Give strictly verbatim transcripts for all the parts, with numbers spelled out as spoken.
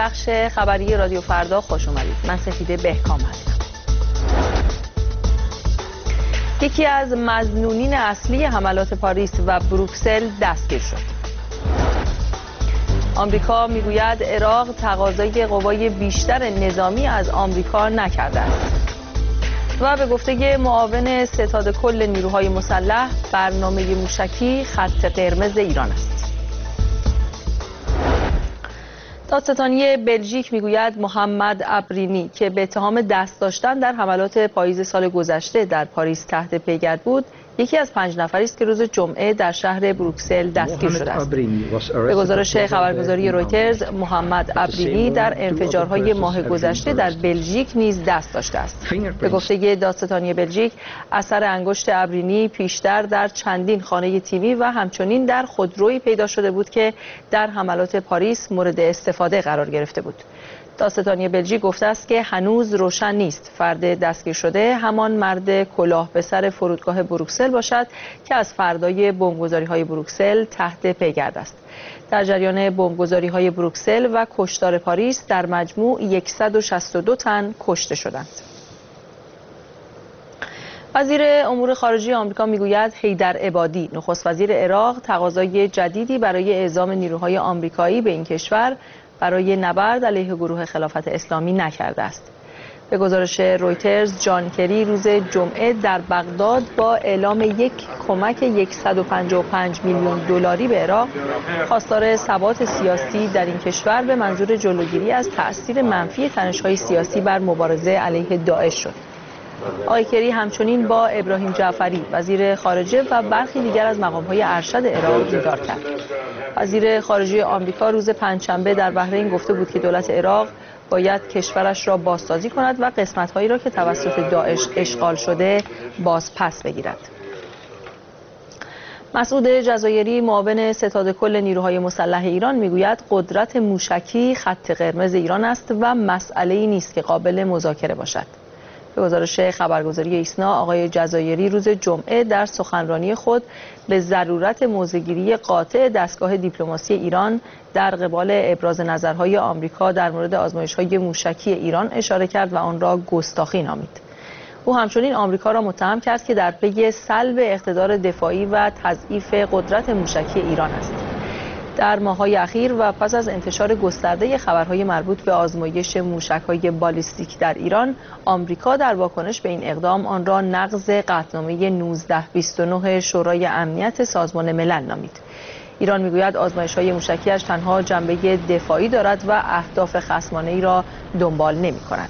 بخش خبری رادیو فردا خوش اومدید. من سفیده بهکام هستم. یکی از مظنونین اصلی حملات پاریس و بروکسل دستگیر شد. آمریکا میگوید عراق تقاضای قوای بیشتر نظامی از آمریکا نکرده است. و به گفته معاون ستاد کل نیروهای مسلح، برنامه موشکی خط قرمز ایران است. دادستانی بلژیک میگوید محمد عبرینی که به اتهام دست داشتن در حملات پاییز سال گذشته در پاریس تحت پیگرد بود، یکی از پنج نفری است که روز جمعه در شهر بروکسل دستگیر شده است. به گزارش خبرگزاری رویترز، محمد عبرینی در انفجارهای ماه گذشته در بلژیک نیز دست داشته است. به گفته دادستانی بلژیک، اثر انگشت عبرینی پیشتر در چندین خانه تیمی و همچنین در خودرویی پیدا شده بود که در حملات پاریس مورد استفاده قرار گرفته بود. دادستانی بلژیک گفته است که هنوز روشن نیست فرد دستگیر شده همان مرد کلاه به سر فرودگاه بروکسل باشد که از فردای بمبگذاری‌های بروکسل تحت پیگرد است. در جریان بمبگذاری‌های بروکسل و کشتار پاریس در مجموع صد و شصت و دو تن کشته شدند. وزیر امور خارجه آمریکا میگوید حیدر عبادی، نخست وزیر عراق، تقاضای جدیدی برای اعزام نیروهای آمریکایی به این کشور برای نبرد علیه گروه خلافت اسلامی نکرده است. به گزارش رویترز، جان کری روز جمعه در بغداد با اعلام یک کمک صد و پنجاه و پنج میلیون دلاری به عراق، خواستار ثبات سیاسی در این کشور به منظور جلوگیری از تأثیر منفی تنش‌های سیاسی بر مبارزه علیه داعش شد. آقای کری همچنین با ابراهیم جعفری، وزیر خارجه و برخی دیگر از مقام‌های ارشد عراق دیدار کرد. وزیر خارجه آمریکا روز پنجشنبه در بحرین گفته بود که دولت عراق باید کشورش را بازسازی کند و قسمت‌هایی را که توسط داعش اشغال شده باز پس بگیرد. مسعود جزایری، معاون ستاد کل نیروهای مسلح ایران، میگوید قدرت موشکی خط قرمز ایران است و مسئله‌ای نیست که قابل مذاکره باشد. به گزارش خبرگزاری ایسنا، آقای جزایری روز جمعه در سخنرانی خود به ضرورت موضع‌گیری قاطع دستگاه دیپلماسی ایران در قبال ابراز نظرهای آمریکا در مورد آزمایش‌های موشکی ایران اشاره کرد و آن را گستاخی نامید. او همچنین آمریکا را متهم کرد که در پی سلب اقتدار دفاعی و تضعیف قدرت موشکی ایران است. در ماه‌های اخیر و پس از انتشار گسترده خبرهای مربوط به آزمایش موشک‌های بالیستیک در ایران، آمریکا در واکنش به این اقدام آن را نقض قطعنامه نوزده بیست و نه شورای امنیت سازمان ملل نامید. ایران میگوید آزمایش‌های موشکی‌اش تنها جنبه دفاعی دارد و اهداف خصمانه‌ای را دنبال نمی‌کند.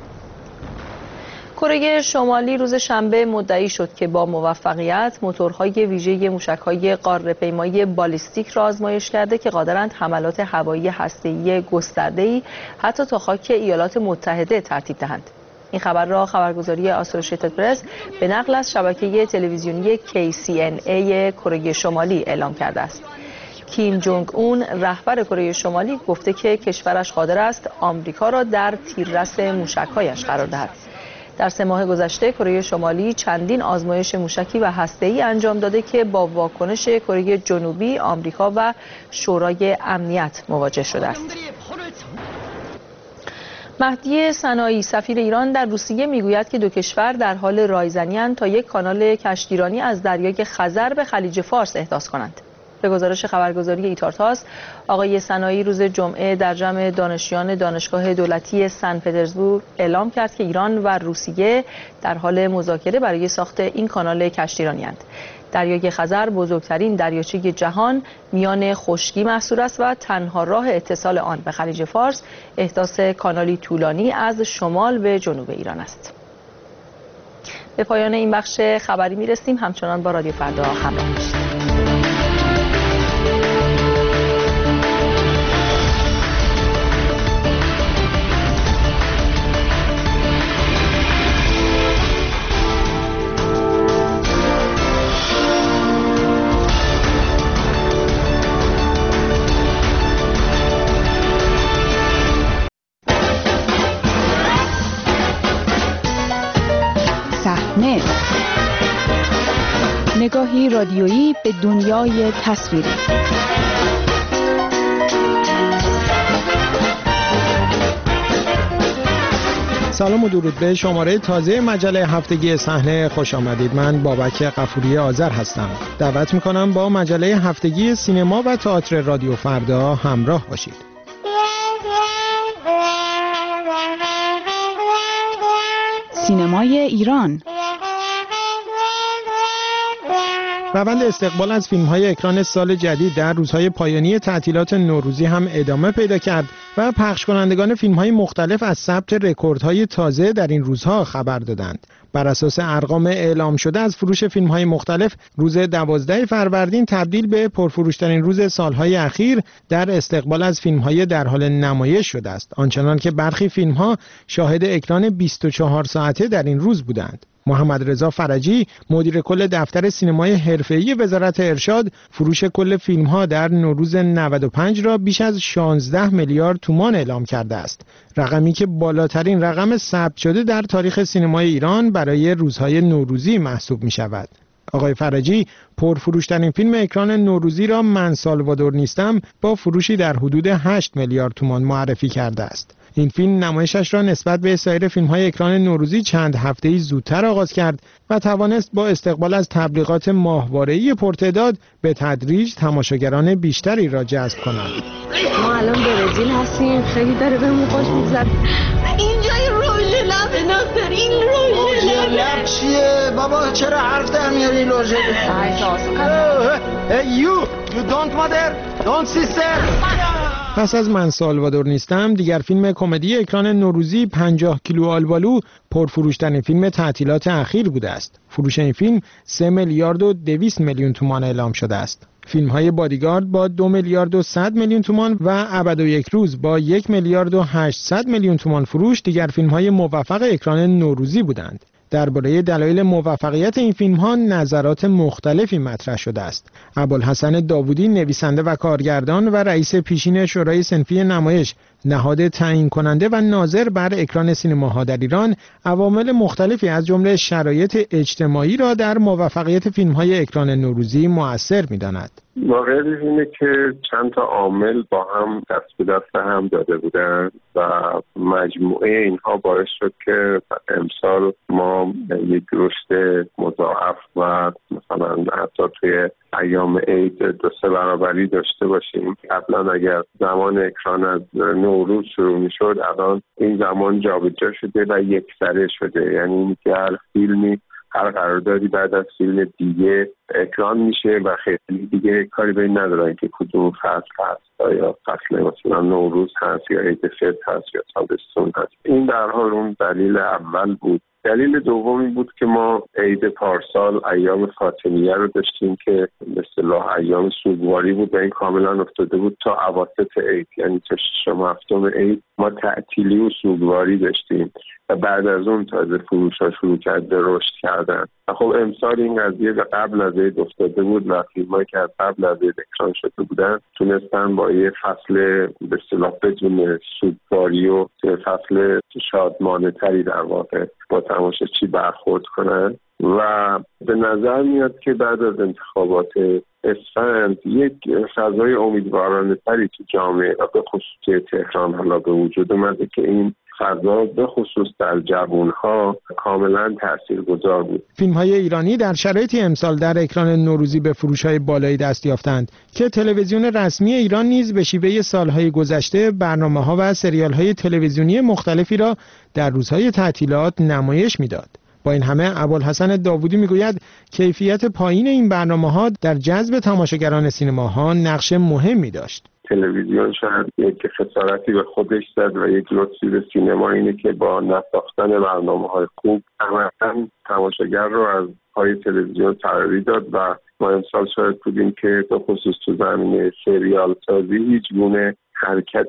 کره شمالی روز شنبه مدعی شد که با موفقیت موتورهای ویژه موشک‌های قاره‌پیمایی بالیستیک را آزمایش کرده که قادرند حملات هوایی هسته‌ای گسترده‌ای حتی تا خاک ایالات متحده ترتیب دهند. این خبر را خبرگزاری آسوشیتد پرس به نقل از شبکه تلویزیونی کی سی ان ای کره شمالی اعلام کرده است. کیم جونگ اون، رهبر کره شمالی، گفته که کشورش قادر است آمریکا را در تیررس موشک‌هایش قرار دهد. در سه ماه گذشته کره شمالی چندین آزمایش موشکی و هسته‌ای انجام داده که با واکنش کره جنوبی، آمریکا و شورای امنیت مواجه شده است. مهدی سنایی، سفیر ایران در روسیه، میگوید که دو کشور در حال رایزنی‌اند تا یک کانال کشتیرانی از دریای خزر به خلیج فارس احداث کنند. به گزارش خبرگزاری ایتارتاس، آقای سنایی روز جمعه در جمع دانشیان دانشگاه دولتی سن پترزبورگ اعلام کرد که ایران و روسیه در حال مذاکره برای ساخت این کانال کشتیرانی اند. دریای خزر بزرگترین دریاچه جهان میان خشکی محصور است و تنها راه اتصال آن به خلیج فارس احداث کانالی طولانی از شمال به جنوب ایران است. به پایان این بخش خبری میرسیم. همچنان با رادیو فردا همراه باشید. نگاهی رادیویی به دنیای تصویری. سلام و درود به شماره تازه مجله هفتگی صحنه خوش آمدید. من بابک غفوری آذر هستم. دعوت میکنم با مجله هفتگی سینما و تئاتر رادیو فردا همراه باشید. سینمای ایران. روند استقبال از فیلم‌های اکران سال جدید در روزهای پایانی تعطیلات نوروزی هم ادامه پیدا کرد و پخش کنندگان فیلم‌های مختلف از ثبت رکوردهای تازه در این روزها خبر دادند. بر اساس ارقام اعلام شده از فروش فیلم‌های مختلف، روز دوازده فروردین تبدیل به پرفروش‌ترین روز سال‌های اخیر در استقبال از فیلم‌های در حال نمایش شده است، آنچنان که برخی فیلم‌ها شاهد اکران بیست و چهار ساعته در این روز بودند. محمد رضا فرجی، مدیر کل دفتر سینمای حرفه‌ای وزارت ارشاد، فروش کل فیلم‌ها در نوروز نود و پنج را بیش از شانزده میلیارد تومان اعلام کرده است. رقمی که بالاترین رقم ثبت شده در تاریخ سینمای ایران برای روزهای نوروزی محسوب می‌شود. آقای فرجی پرفروش‌ترین فیلم اکران نوروزی را من سالوادور نیستم با فروشی در حدود هشت میلیارد تومان معرفی کرده است. این فیلم نمایشش را نسبت به سایر فیلم‌های اکران نوروزی چند هفته‌ای زودتر آغاز کرد و توانست با استقبال از تبلیغات ماهواره‌ای پرتعداد به تدریج تماشاگران بیشتری را جذب کند. ما الان برزیل هستیم، خیلی داره بهمون خوش می‌گذره. اینجای روژ لب ناصر، این روژ لب چیه؟ بابا چرا حرف در میاری روژ لب؟ You, you don't mother, don't sister. پس از من سالوادور نیستم، دیگر فیلم کمدی اکران نوروزی پنجاه کیلو آلبالو پرفروش‌ترین فیلم تعطیلات اخیر بوده است. فروش این فیلم سه میلیارد و دویست میلیون تومان اعلام شده است. فیلم‌های بادیگارد با دو میلیارد و صد میلیون تومان و ابد و یک روز با یک میلیارد و هشتصد میلیون تومان فروش دیگر فیلم‌های موفق اکران نوروزی بودند. درباره دلایل موفقیت این فیلم‌ها نظرات مختلفی مطرح شده است. ابوالحسن داوودی، نویسنده و کارگردان و رئیس پیشین شورای صنفی نمایش، نهاد تعیین کننده و ناظر بر اکران سینماها در ایران، عوامل مختلفی از جمله شرایط اجتماعی را در موفقیت فیلم‌های اکران نوروزی مؤثر می‌داند. واقعیت اینه که چند تا عامل با هم دست به دست هم داده بودن و مجموعه اینها باعث شد که امسال ما یک رشد مضاعف و مثلا حتی توی ایام عید دو سه برابری داشته باشیم. قبلا اگر زمان اکران از نوروز شروع می‌شد، الان این زمان جابجا شده و یکسره شده، یعنی اینکه هر فیلمی هر قراردادی بعد از فیلم دیگه اکران میشه و خیلی دیگه کاری به این ندارن که کدوم فصل هست، یا فصل مثلا نوروز هست یا عید فطر هست یا تابستون هست. این در حال اون دلیل اول بود. دلیل دومی بود که ما عید پارسال ایام فاطمیه رو داشتیم که به اصطلاح ایام سوگواری بود و این کاملا افتاده بود تا اواسط عید، یعنی تا ششم هفتم عید ما تعطیلی و سوگواری داشتیم و بعد از اون تازه فروش‌ها شروع کرد به رشد کردن. خب امسال این قضیه قبل از عید افتاده بود و فیلم‌هایی که از قبل از عید اکران شده بودن تونستن با یه فصل به اصطلاح بدون سوگواری و فصل شادمانه‌تری در واقع با تماشاچی برخورد کنن و به نظر میاد که بعد از انتخابات اسفند یک فضای امیدوارانه تری تو جامعه و به خصوص تهران حالا به وجود اومده که این فضا به خصوص در جوانها کاملا تاثیرگذار بود. فیلم‌های ایرانی در شرایطی امسال در اکران نوروزی به فروش‌های بالایی دست یافتند که تلویزیون رسمی ایران نیز به شیوه سال‌های گذشته برنامه‌ها و سریال‌های تلویزیونی مختلفی را در روزهای تعطیلات نمایش می‌داد. با این همه ابوالحسن داوودی میگوید کیفیت پایین این برنامه‌ها در جذب تماشاگران سینماها نقش مهمی داشت. تلویزیون شاید یک خسارتی به خودش زد و یک لطفی به سینما اینه که با نساختن برنامه‌های خوب عملاً تماشاگر رو از پای تلویزیون فراری داد و ما امسال شاید بودیم که به خصوص تو زمینه سریال سازی هیچ گونه حرکت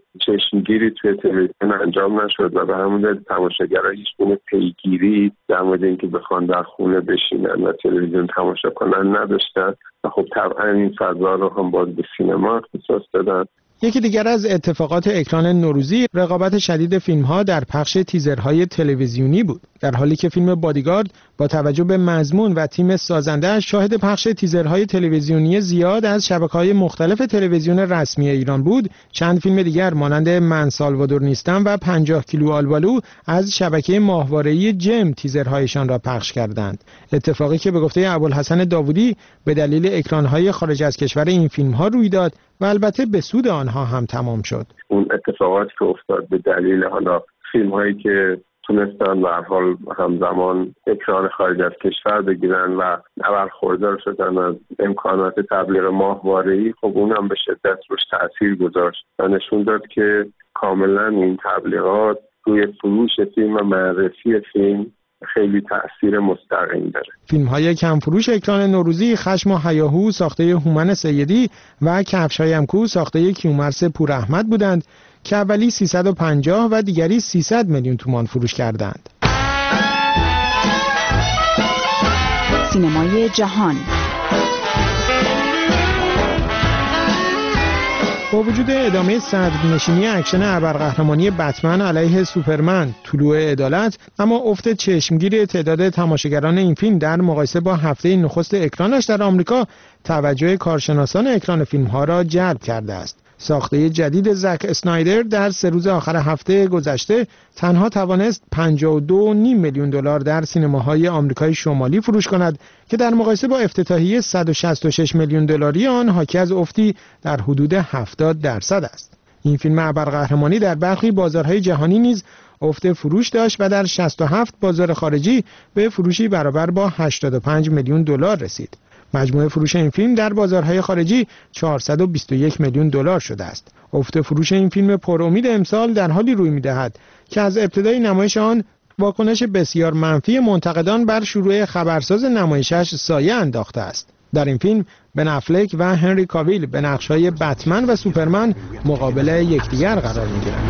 چشمگیری توی تلویزیون انجام نشد و به همون دلیل تماشاگرها هیچ گونه پیگیری در مورد اینکه بخوان در خونه بشینن و تلویزیون تماشا کنن نداشتن و خب طبعا این فضا رو هم باز به سینما اختصاص دادن. یکی دیگر از اتفاقات اکران نوروزی رقابت شدید فیلم‌ها در پخش تیزرهای تلویزیونی بود. در حالی که فیلم بادیگارد با توجه به مضمون و تیم سازنده شاهد پخش تیزرهای تلویزیونی زیاد از شبکه‌های مختلف تلویزیون رسمی ایران بود، چند فیلم دیگر مانند من سالوادور نیستم و پنجاه کیلو آلبالو از شبکه ماهواره‌ای جم تیزرهایشان را پخش کردند. اتفاقی که به گفته ابوالحسن داوودی به دلیل اکران‌های خارج از کشور این فیلم‌ها روی داد و البته به سود آنها هم تمام شد. اون اتفاقاتی که افتاد به دلیل حالا فیلم‌هایی که تونستن به هر حال همزمان اکران خارج از کشور بگیرن و برخوردار شدن از امکانات تبلیغ ماهواره‌ای، خب اونم به شدت روش تأثیر گذاشت و نشون داد که کاملا این تبلیغات روی فروش فیلم و معرفی فیلم خیلی تأثیر مستقیم داره. فیلم‌های کم فروش اکران نوروزی خشم و هیاهو ساخته هومن سیدی و کفش‌هایم کو ساخته کیومرث پوراحمد بودند که اولی سیصد و پنجاه و دیگری سیصد میلیون تومان فروش کردند. سینمای جهان. با وجود ادامه صدرنشینی اکشن ابرقهرمانی بتمن علیه سوپرمن طلوع عدالت، اما افت چشمگیر تعداد تماشاگران این فیلم در مقایسه با هفته نخست اکرانش در آمریکا توجه کارشناسان اکران فیلم‌ها را جلب کرده است. ساخته جدید زک اسنایدر در سه روز آخر هفته گذشته تنها توانست پنجاه و دو و نیم میلیون دلار در سینماهای آمریکای شمالی فروش کند که در مقایسه با افتتاحیه صد و شصت و شش میلیون دلاری آن حاکی از افتی در حدود هفتاد درصد است. این فیلم ابرقهرمانی در برخی بازارهای جهانی نیز افت فروش داشت و در شصت و هفت بازار خارجی به فروشی برابر با هشتاد و پنج میلیون دلار رسید. مجموع فروش این فیلم در بازارهای خارجی چهارصد و بیست و یک میلیون دلار شده است. افت فروش این فیلم پر امید امسال در حالی روی می‌دهد که از ابتدای نمایش آن واکنش بسیار منفی منتقدان بر شروع خبرساز نمایشش سایه انداخته است. در این فیلم بن افلک و هنری کاویل به نقش‌های بتمن و سوپرمن مقابل یکدیگر قرار می‌گیرند.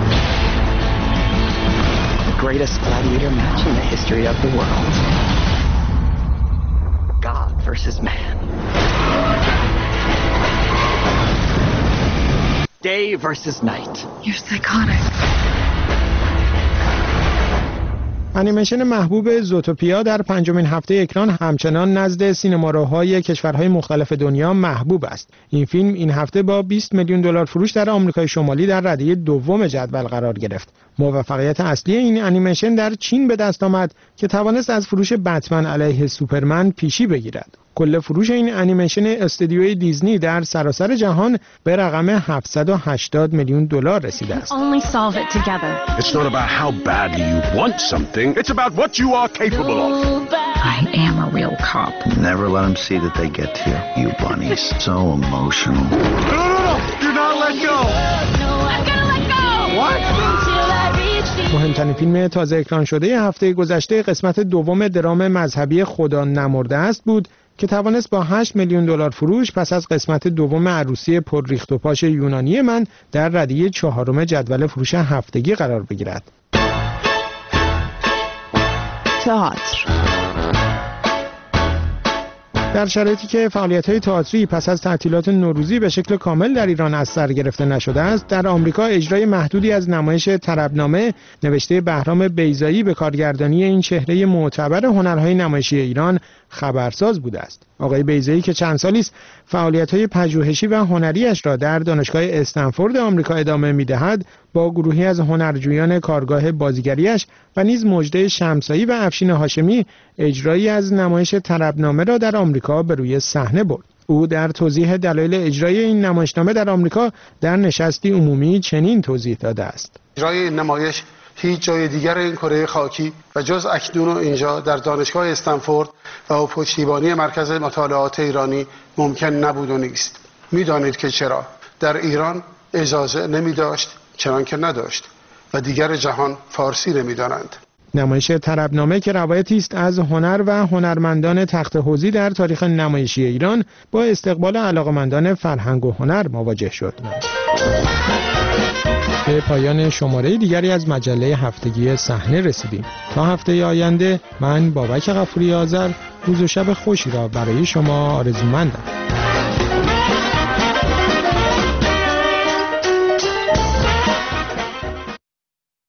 The greatest gladiator match in the history of the world. God versus man. Day versus night. You're psychotic. انیمیشن محبوب زوتوپیا در پنجمین هفته اکران همچنان نزد سینماروهای کشورهای مختلف دنیا محبوب است. این فیلم این هفته با بیست میلیون دلار فروش در آمریکای شمالی در رده دوم جدول قرار گرفت. موفقیت اصلی این انیمیشن در چین به دست آمد که توانست از فروش بتمن علیه سوپرمن پیشی بگیرد. کل فروش این انیمیشن استودیوی دیزنی در سراسر جهان به رقم هفتصد و هشتاد میلیون دلار رسیده است. Only solve it together. It's not about how badly you want something, it's about what you are capable of. I am a real cop. Never let them see that they get to you, you bunnies. So emotional. No, no, no! Do not let go! I'm gonna let go! What? مهمترین فیلم تازه اکران شده هفته گذشته قسمت دوم درام مذهبی خدا نمرده است بود که توانست با هشت میلیون دلار فروش پس از قسمت دوم عروسی پر ریخت و پاش یونانی من در ردیه چهارم جدول فروش هفتگی قرار بگیرد. تئاتر. در شرایطی که فعالیت‌های تئاتری پس از تعطیلات نوروزی به شکل کامل در ایران از سر گرفته نشده است، در آمریکا اجرای محدودی از نمایش طربنامه نوشته بهرام بیضایی به کارگردانی این چهره معتبر هنرهای نمایشی ایران خبرساز بوده است. آقای بیضایی که چند سالی است فعالیت‌های پژوهشی و هنریش را در دانشگاه استنفورد آمریکا ادامه می‌دهد، با گروهی از هنرجویان کارگاه بازیگریش و نیز مژده شمسایی و افشین هاشمی اجرایی از نمایش طربنامه را در آمریکا به روی صحنه برد. او در توضیح دلایل اجرای این نمایشنامه در آمریکا در نشستی عمومی چنین توضیح داده است: اجرای این نمایش هیچ جای دیگر این کره خاکی و جز اکنون و اینجا در دانشگاه استنفورد و پشتیبانی مرکز مطالعات ایرانی ممکن نبود و نیست. می‌دانید که چرا؟ در ایران اجازه نمی داشت، چنان که نداشت و دیگر جهان فارسی نمی‌دانند. نمایش طربنامه که روایتی است از هنر و هنرمندان تخت حوزی در تاریخ نمایشی ایران با استقبال علاقه‌مندان فرهنگ و هنر مواجه شد. به پایان شماره دیگری از مجله هفتگی صحنه رسیدیم. تا هفته آینده من بابک غفوری آذر روز و شب خوشی را برای شما آرزومندم.